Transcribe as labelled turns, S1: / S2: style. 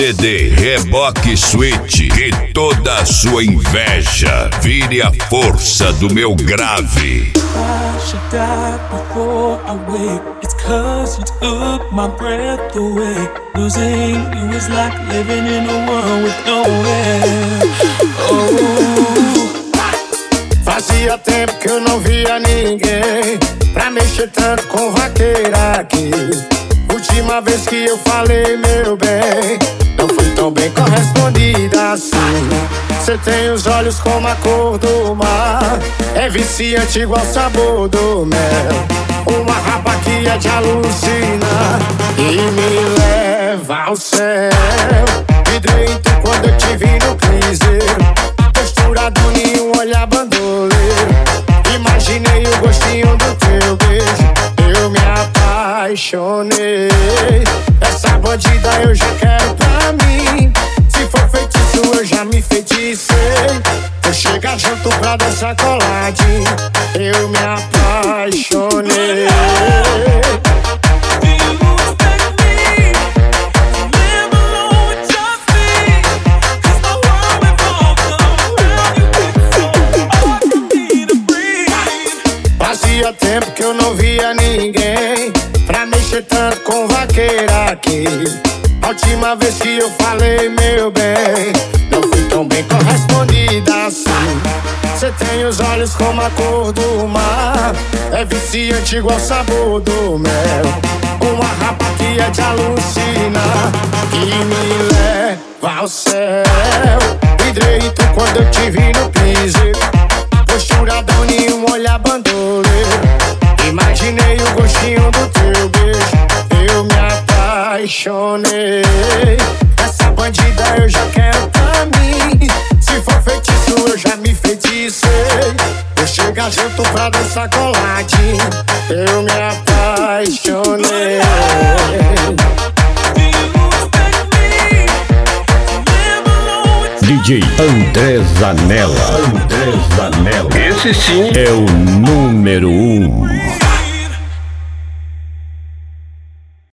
S1: CD Reboque Switch, que toda a sua inveja vire a força do meu grave.
S2: I should die before I wake. It's 'cause you took my breath away. Losing you is like living in a world with no air. Oh.
S3: Fazia tempo que eu não via ninguém pra mexer tanto com vaqueira aqui. Última vez que eu falei, meu bem, não fui tão bem correspondida assim. Cê tem os olhos como a cor do mar, é viciante igual o sabor do mel. Uma rapa que é de alucinar e me leva ao céu. Vidreito quando eu te vi no piseiro, posturado em um olhar bandoleiro. Imaginei o gostinho do teu beijo, eu me apaixonei. Essa bandida eu já quero pra mim. Se for feitiço eu já me enfeiticei. Vou chegar junto pra dançar coladinho, eu me apaixonei. Fazia tempo que eu não via ninguém pra mexer tanto com vaqueira aqui. A última vez que eu falei, meu bem, não fui tão bem correspondida assim. Cê tem os olhos como a cor do mar, é viciante igual o sabor do mel. Uma rapa que é de alucinar e me leva ao céu. Vidreito quando eu te vi no piseiro, posturadão em um olhar bandoleiro. Imaginei o gostinho do teu beijo, eu me apaixonei. Essa bandida eu já quero pra mim. Se for feitiço eu já me enfeiticei. Vou chegar junto pra dançar coladinho, eu me apaixonei.
S4: DJ André Zanella. Esse sim é o número 1.